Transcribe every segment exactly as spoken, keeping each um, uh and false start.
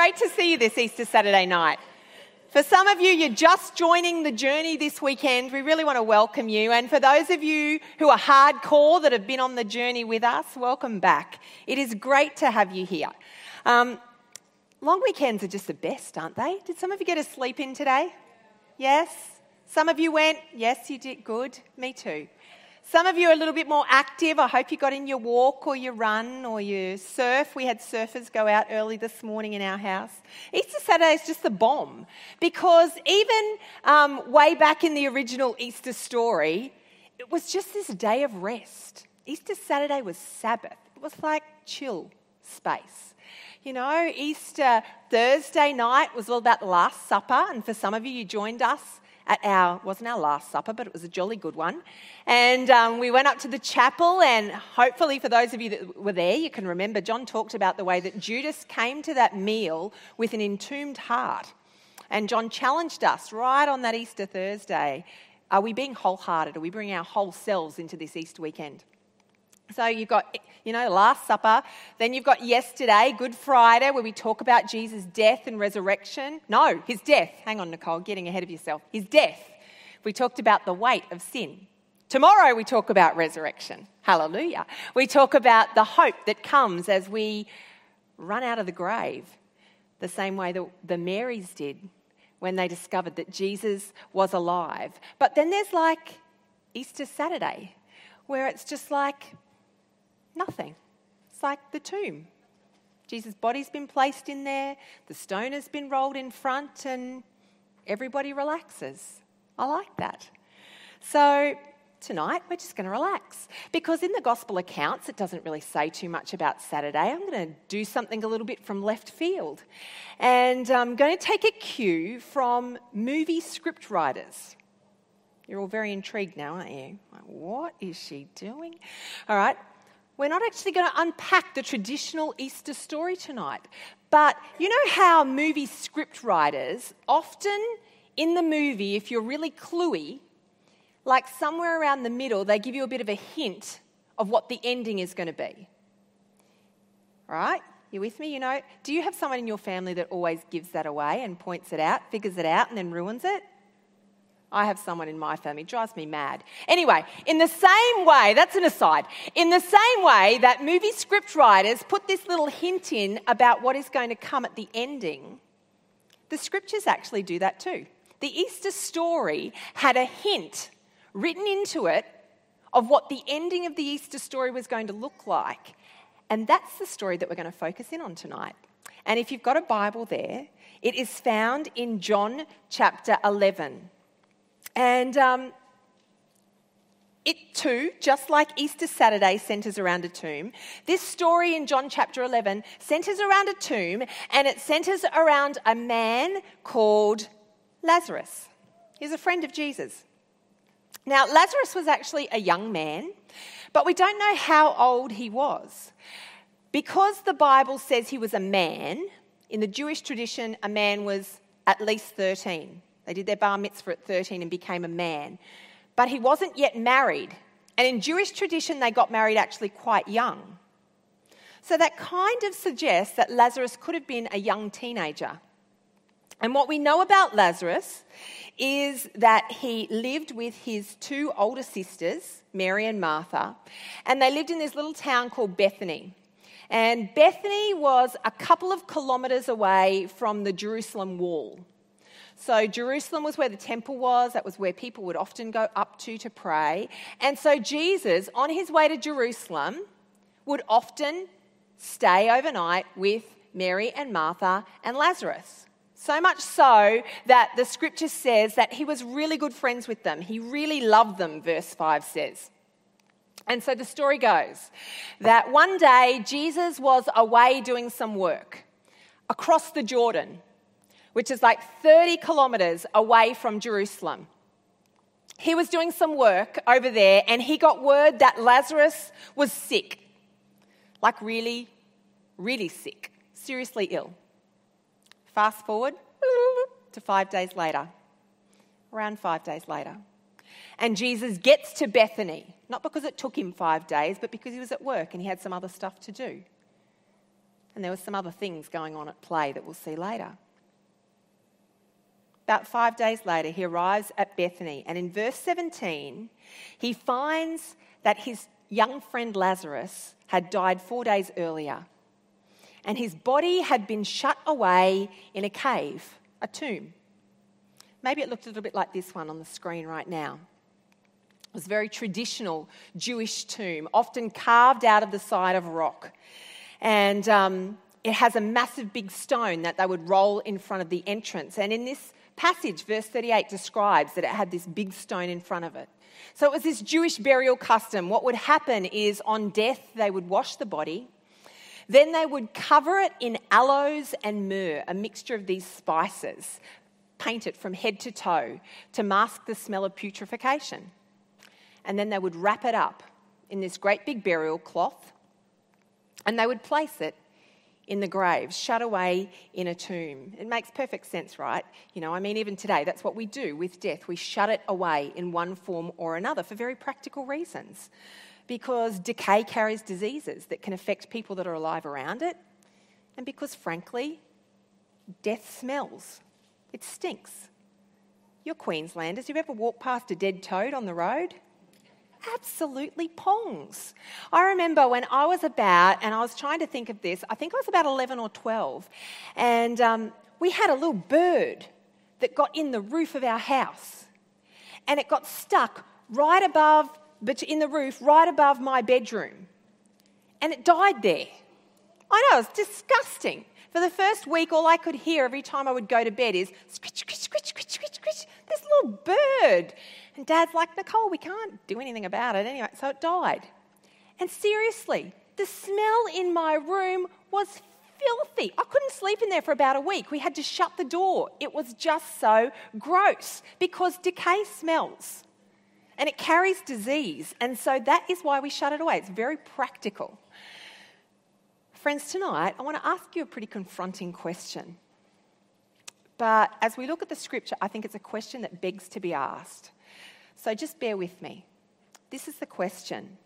great to see you this Easter Saturday night. For some of you, you're just joining the journey this weekend. We really want to welcome you. And for those of you who are hardcore that have been on the journey with us, welcome back. It is great to have you here. Um, long weekends are just the best, aren't they? Did some of you get a sleep in today? Yes? Some of you went, yes, you did. Good. Me too. Some of you are a little bit more active. I hope you got in your walk or your run or your surf. We had surfers go out early this morning in our house. Easter Saturday is just the bomb because even um, way back in the original Easter story, it was just this day of rest. Easter Saturday was Sabbath. It was like chill space. You know, Easter Thursday night was all about the Last Supper, and for some of you, you joined us at our, wasn't our Last Supper, but it was a jolly good one. And um, we went up to the chapel, and hopefully for those of you that were there, you can remember John talked about the way that Judas came to that meal with an entombed heart. And John challenged us right on that Easter Thursday, are we being wholehearted? Are we bringing our whole selves into this Easter weekend? So you've got, you know, Last Supper. Then you've got yesterday, Good Friday, where we talk about Jesus' death and resurrection. No, his death. Hang on, Nicole, getting ahead of yourself. His death. We talked about the weight of sin. Tomorrow we talk about resurrection. Hallelujah. We talk about the hope that comes as we run out of the grave, the same way that the Marys did when they discovered that Jesus was alive. But then there's like Easter Saturday, where it's just like nothing. It's like the tomb. Jesus' body's been placed in there, the stone has been rolled in front, and everybody relaxes. I like that. So tonight we're just going to relax because in the gospel accounts it doesn't really say too much about Saturday. I'm going to do something a little bit from left field, and I'm going to take a cue from movie script writers. You're all very intrigued now, aren't you? Like, what is she doing? All right. We're not actually going to unpack the traditional Easter story tonight. But you know how movie script writers often in the movie, if you're really cluey, like somewhere around the middle, they give you a bit of a hint of what the ending is going to be. All right? You with me? You know, do you have someone in your family that always gives that away and points it out, figures it out, and then ruins it? I have someone in my family, it drives me mad. Anyway, in the same way, that's an aside, in the same way that movie script writers put this little hint in about what is going to come at the ending, the scriptures actually do that too. The Easter story had a hint written into it of what the ending of the Easter story was going to look like. And that's the story that we're going to focus in on tonight. And if you've got a Bible there, it is found in John chapter eleven. And um, it too, just like Easter Saturday centres around a tomb, this story in John chapter eleven centres around a tomb, and it centres around a man called Lazarus. He's a friend of Jesus. Now, Lazarus was actually a young man, but we don't know how old he was. Because the Bible says he was a man, in the Jewish tradition, a man was at least thirteen. They did their bar mitzvah at thirteen and became a man. But he wasn't yet married. And in Jewish tradition, they got married actually quite young. So that kind of suggests that Lazarus could have been a young teenager. And what we know about Lazarus is that he lived with his two older sisters, Mary and Martha, and they lived in this little town called Bethany. And Bethany was a couple of kilometres away from the Jerusalem wall. So Jerusalem was where the temple was. That was where people would often go up to to pray. And so Jesus, on his way to Jerusalem, would often stay overnight with Mary and Martha and Lazarus. So much so that the scripture says that he was really good friends with them. He really loved them, verse five says. And so the story goes that one day Jesus was away doing some work across the Jordan, which is like thirty kilometres away from Jerusalem. He was doing some work over there and he got word that Lazarus was sick, like really, really sick, seriously ill. Fast forward to five days later, around five days later. And Jesus gets to Bethany, not because it took him five days, but because he was at work and he had some other stuff to do. And there were some other things going on at play that we'll see later. About five days later, he arrives at Bethany, and in verse seventeen, he finds that his young friend Lazarus had died four days earlier, and his body had been shut away in a cave, a tomb. Maybe it looked a little bit like this one on the screen right now. It was a very traditional Jewish tomb, often carved out of the side of a rock. And um, it has a massive big stone that they would roll in front of the entrance. And in this passage, verse thirty-eight describes that it had this big stone in front of it. So it was this Jewish burial custom. What would happen is on death, they would wash the body. Then they would cover it in aloes and myrrh, a mixture of these spices, paint it from head to toe to mask the smell of putrefaction. And then they would wrap it up in this great big burial cloth, and they would place it in the grave, shut away in a tomb. It makes perfect sense, right? You know, I mean, even today, that's what we do with death. We shut it away in one form or another for very practical reasons, because decay carries diseases that can affect people that are alive around it, and because, frankly, death smells. It stinks. You're Queenslanders. You ever walk past a dead toad on the road? Absolutely pongs. I remember when I was about, and I was trying to think of this, I think I was about eleven or twelve, and um, we had a little bird that got in the roof of our house, and it got stuck right above, but in the roof, right above my bedroom, and it died there. I know, it's disgusting. For the first week, all I could hear every time I would go to bed is scritch, scritch, scritch, scritch, scritch, scritch, this little bird. And Dad's like, Nicole, we can't do anything about it anyway. So it died. And seriously, the smell in my room was filthy. I couldn't sleep in there for about a week. We had to shut the door. It was just so gross because decay smells and it carries disease. And so that is why we shut it away. It's very practical. Friends, tonight, I want to ask you a pretty confronting question. But as we look at the scripture, I think it's a question that begs to be asked. So just bear with me. This is the question.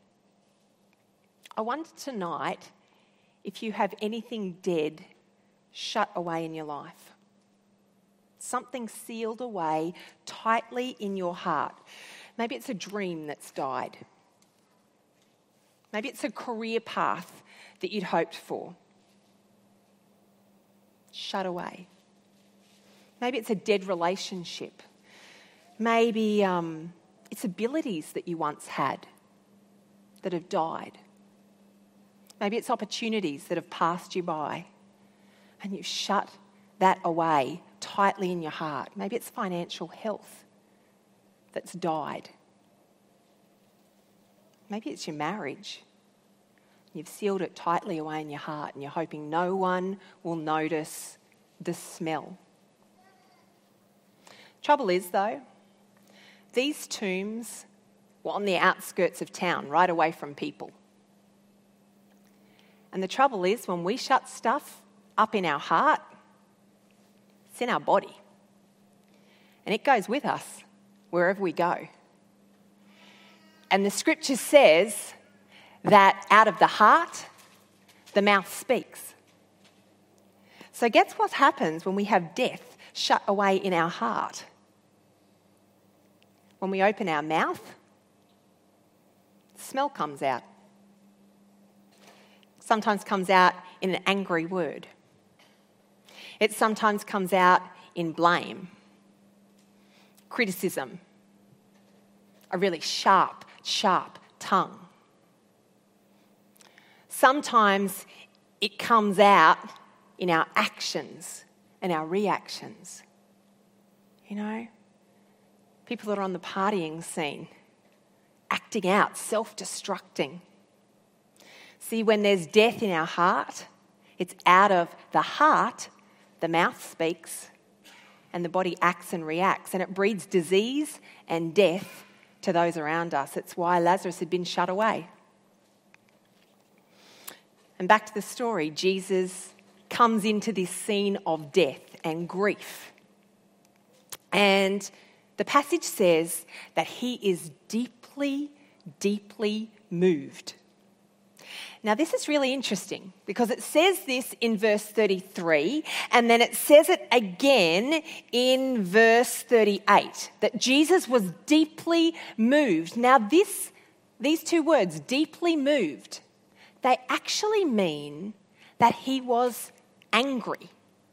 I wonder tonight if you have anything dead shut away in your life. Something sealed away tightly in your heart. Maybe it's a dream that's died. Maybe it's a career path that you'd hoped for. Shut away. Maybe it's a dead relationship. Maybe um, it's abilities that you once had that have died. Maybe it's opportunities that have passed you by and you've shut that away tightly in your heart. Maybe it's financial health that's died. Maybe it's your marriage. You've sealed it tightly away in your heart and you're hoping no one will notice the smell. Trouble is, though, these tombs were on the outskirts of town, right away from people. And the trouble is, when we shut stuff up in our heart, it's in our body. And it goes with us wherever we go. And the scripture says that out of the heart, the mouth speaks. So guess what happens when we have death shut away in our heart? When we open our mouth, smell comes out. Sometimes comes out in an angry word. It sometimes comes out in blame, criticism, a really sharp, sharp tongue. Sometimes it comes out in our actions and our reactions. You know, people that are on the partying scene, acting out, self-destructing. See, when there's death in our heart, it's out of the heart, the mouth speaks, and the body acts and reacts, and it breeds disease and death to those around us. It's why Lazarus had been shut away. And back to the story, Jesus comes into this scene of death and grief. And the passage says that he is deeply, deeply moved. Now, this is really interesting because it says this in verse thirty-three, and then it says it again in verse thirty-eight, that Jesus was deeply moved. Now, this, these two words, deeply moved, they actually mean that he was angry.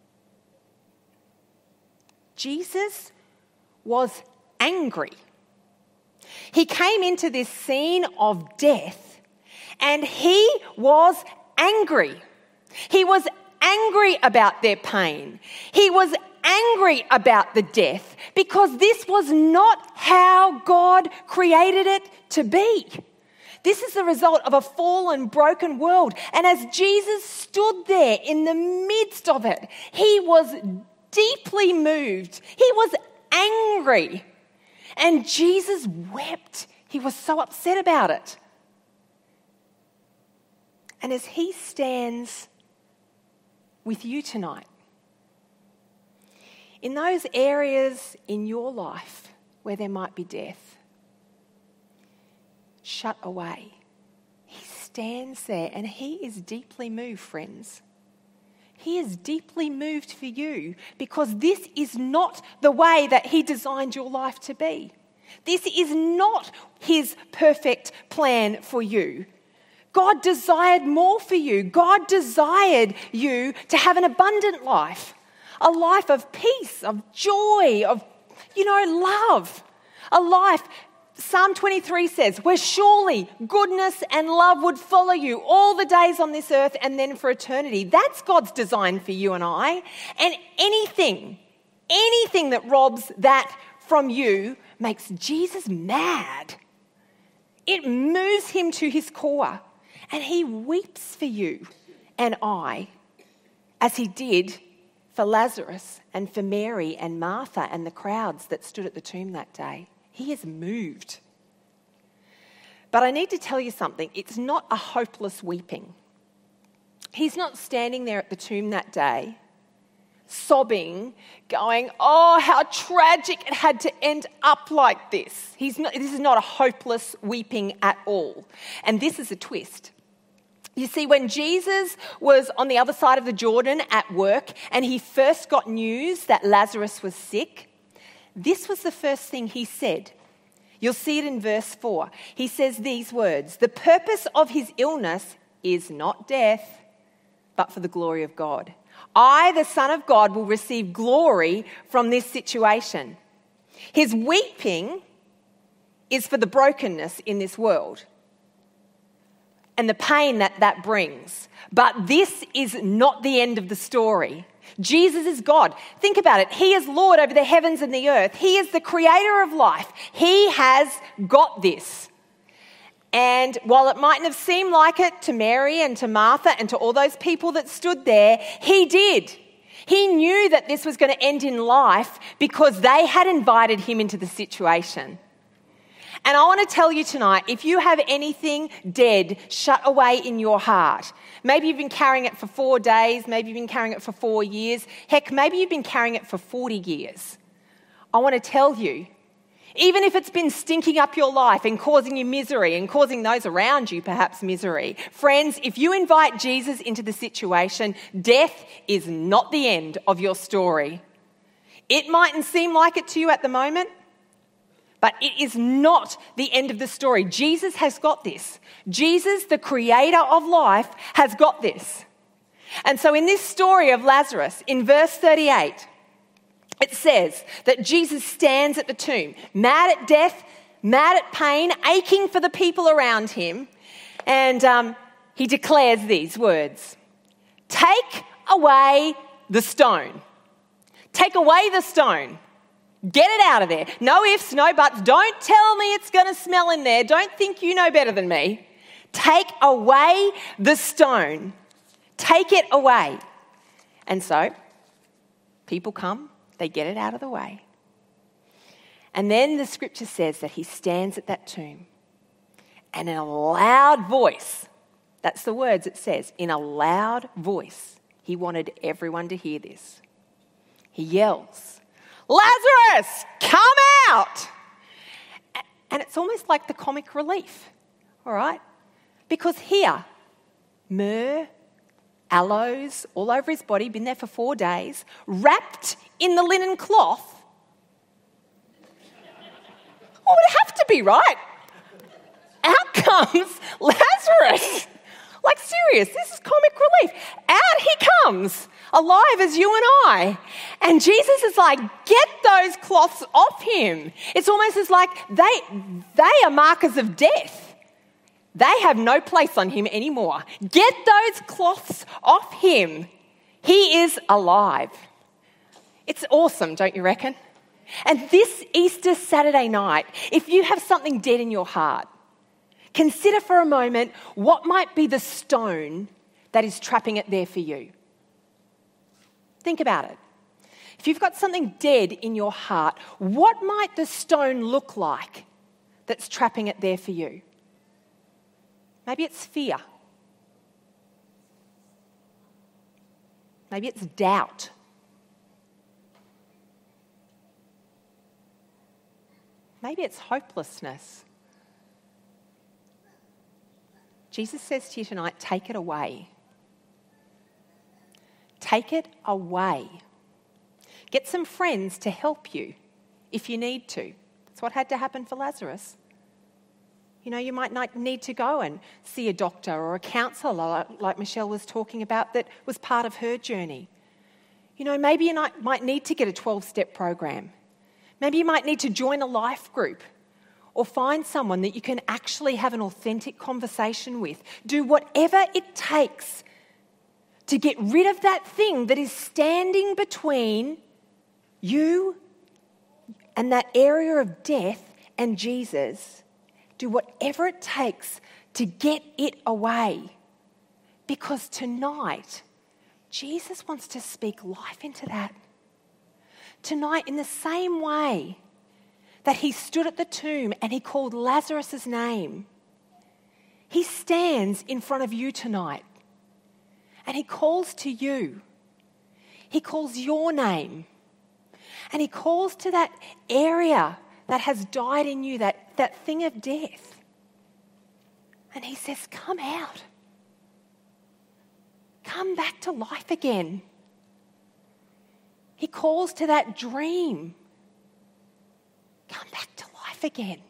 Jesus was angry. He came into this scene of death and he was angry. He was angry about their pain. He was angry about the death because this was not how God created it to be. This is the result of a fallen, broken world. And as Jesus stood there in the midst of it, he was deeply moved. He was angry. And Jesus wept. He was so upset about it. And as he stands with you tonight, in those areas in your life where there might be death, shut away. He stands there and he is deeply moved, friends. He is deeply moved for you because this is not the way that he designed your life to be. This is not his perfect plan for you. God desired more for you. God desired you to have an abundant life, a life of peace, of joy, of, you know, love, a life. Psalm twenty-three says, where surely goodness and love would follow you all the days on this earth and then for eternity. That's God's design for you and I. And anything, anything that robs that from you makes Jesus mad. It moves him to his core. And he weeps for you and I, as he did for Lazarus and for Mary and Martha and the crowds that stood at the tomb that day. He is moved. But I need to tell you something. It's not a hopeless weeping. He's not standing there at the tomb that day, sobbing, going, oh, how tragic it had to end up like this. He's not, this is not a hopeless weeping at all. And this is a twist. You see, when Jesus was on the other side of the Jordan at work and he first got news that Lazarus was sick, this was the first thing he said. You'll see it in verse four. He says these words, the purpose of his illness is not death, but for the glory of God. I, the Son of God, will receive glory from this situation. His weeping is for the brokenness in this world and the pain that that brings. But this is not the end of the story. Jesus is God. Think about it. He is Lord over the heavens and the earth. He is the creator of life. He has got this. And while it mightn't have seemed like it to Mary and to Martha and to all those people that stood there, he did. He knew that this was going to end in life because they had invited him into the situation. And I want to tell you tonight, if you have anything dead shut away in your heart, maybe you've been carrying it for four days, maybe you've been carrying it for four years, heck, maybe you've been carrying it for forty years. I want to tell you, even if it's been stinking up your life and causing you misery and causing those around you perhaps misery, friends, if you invite Jesus into the situation, death is not the end of your story. It mightn't seem like it to you at the moment, but it is not the end of the story. Jesus has got this. Jesus, the creator of life, has got this. And so in this story of Lazarus, in verse thirty-eight, it says that Jesus stands at the tomb, mad at death, mad at pain, aching for the people around him. And um, he declares these words, take away the stone. Take away the stone. Get it out of there. No ifs, no buts. Don't tell me it's going to smell in there. Don't think you know better than me. Take away the stone. Take it away. And so, people come, they get it out of the way. And then the scripture says that he stands at that tomb and in a loud voice, that's the words it says, in a loud voice, he wanted everyone to hear this. He yells, Lazarus, come out! And it's almost like the comic relief, all right? Because here, myrrh, aloes, all over his body, been there for four days, wrapped in the linen cloth. Well, it would have to be, right? Out comes Lazarus. Like, serious, this is comic relief. Out he comes, alive as you and I. And Jesus is like, get those cloths off him. It's almost as like they, they are markers of death. They have no place on him anymore. Get those cloths off him. He is alive. It's awesome, don't you reckon? And this Easter Saturday night, if you have something dead in your heart, consider for a moment what might be the stone that is trapping it there for you. Think about it. If you've got something dead in your heart, what might the stone look like that's trapping it there for you? Maybe it's fear. Maybe it's doubt. Maybe it's hopelessness. Jesus says to you tonight, take it away. Take it away. Get some friends to help you if you need to. That's what had to happen for Lazarus. You know, you might not need to go and see a doctor or a counsellor like Michelle was talking about that was part of her journey. You know, maybe you might need to get a twelve-step program. Maybe you might need to join a life group or find someone that you can actually have an authentic conversation with. Do whatever it takes to get rid of that thing that is standing between you and that area of death and Jesus. Do whatever it takes to get it away. Because tonight, Jesus wants to speak life into that. Tonight, in the same way that he stood at the tomb and he called Lazarus' name, he stands in front of you tonight and he calls to you. He calls your name and he calls to that area that has died in you, that, that thing of death. And he says, come out. Come back to life again. He calls to that dream. Come back to life again.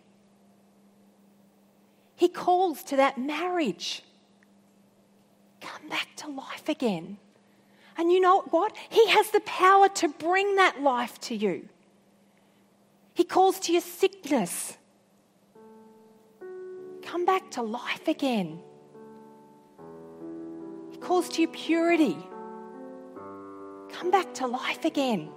He calls to that marriage. Come back to life again. And you know what? He has the power to bring that life to you. He calls to your sickness. Come back to life again. He calls to your purity. Come back to life again.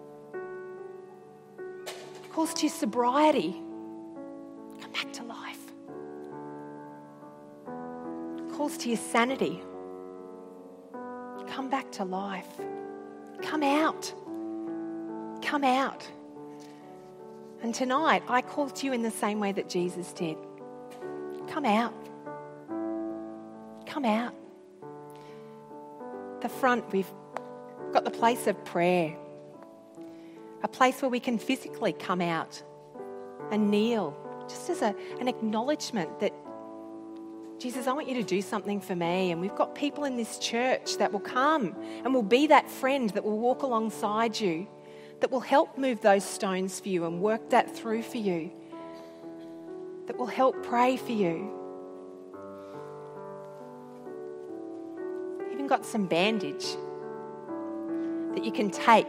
He calls to your sobriety. Come back to life. He calls to your sanity. Come back to life. Come out. Come out. And tonight, I call to you in the same way that Jesus did. Come out. Come out. At the front, we've got the place of prayer. A place where we can physically come out and kneel, just as a, an acknowledgement that, Jesus, I want you to do something for me. And we've got people in this church that will come and will be that friend that will walk alongside you, that will help move those stones for you and work that through for you, that will help pray for you. Even got some bandage that you can take,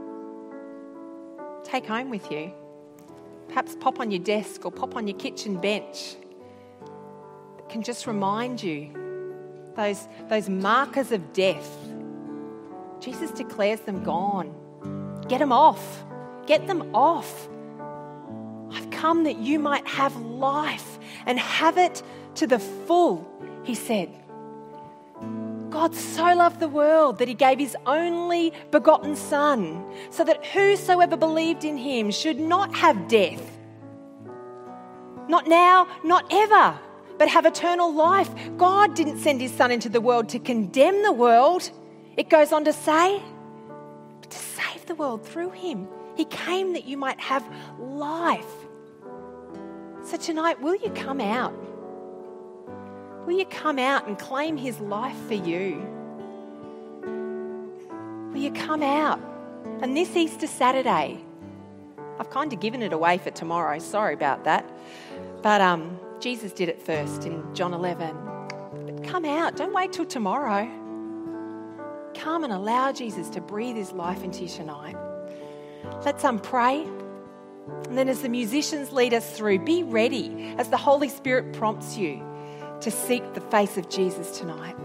take home with you. Perhaps pop on your desk or pop on your kitchen bench. That can just remind you those, those markers of death. Jesus declares them gone. Get them off. Get them off. I've come that you might have life and have it to the full, he said. God so loved the world that he gave his only begotten Son, so that whosoever believed in him should not have death. Not now, not ever, but have eternal life. God didn't send his Son into the world to condemn the world. It goes on to say, but to save the world through him. He came that you might have life. So tonight, will you come out? Will you come out and claim his life for you? Will you come out? And this Easter Saturday, I've kind of given it away for tomorrow, sorry about that. But um, Jesus did it first in John eleven. But come out, don't wait till tomorrow. Come and allow Jesus to breathe his life into you tonight. Let's um, pray. And then as the musicians lead us through, be ready as the Holy Spirit prompts you to seek the face of Jesus tonight.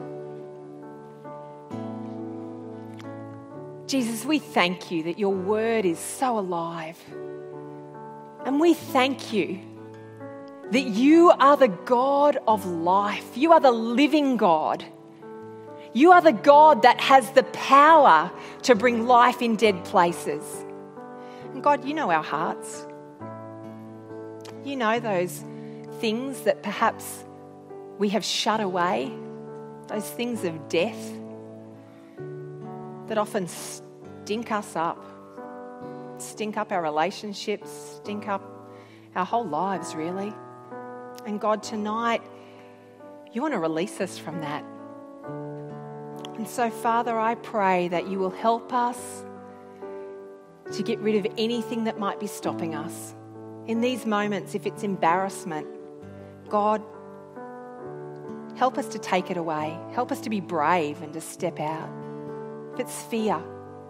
Jesus, we thank you that your word is so alive. And we thank you that you are the God of life. You are the living God. You are the God that has the power to bring life in dead places. And God, you know our hearts. You know those things that perhaps we have shut away, those things of death that often stink us up, stink up our relationships, stink up our whole lives, really. And God, tonight, you want to release us from that. And so, Father, I pray that you will help us to get rid of anything that might be stopping us. In these moments, if it's embarrassment, God, help us to take it away. Help us to be brave and to step out. If it's fear,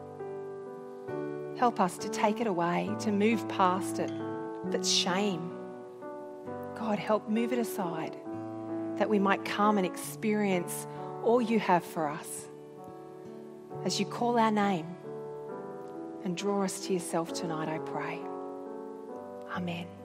help us to take it away, to move past it. If it's shame, God, help move it aside, that we might come and experience all you have for us as you call our name and draw us to yourself tonight, I pray. Amen.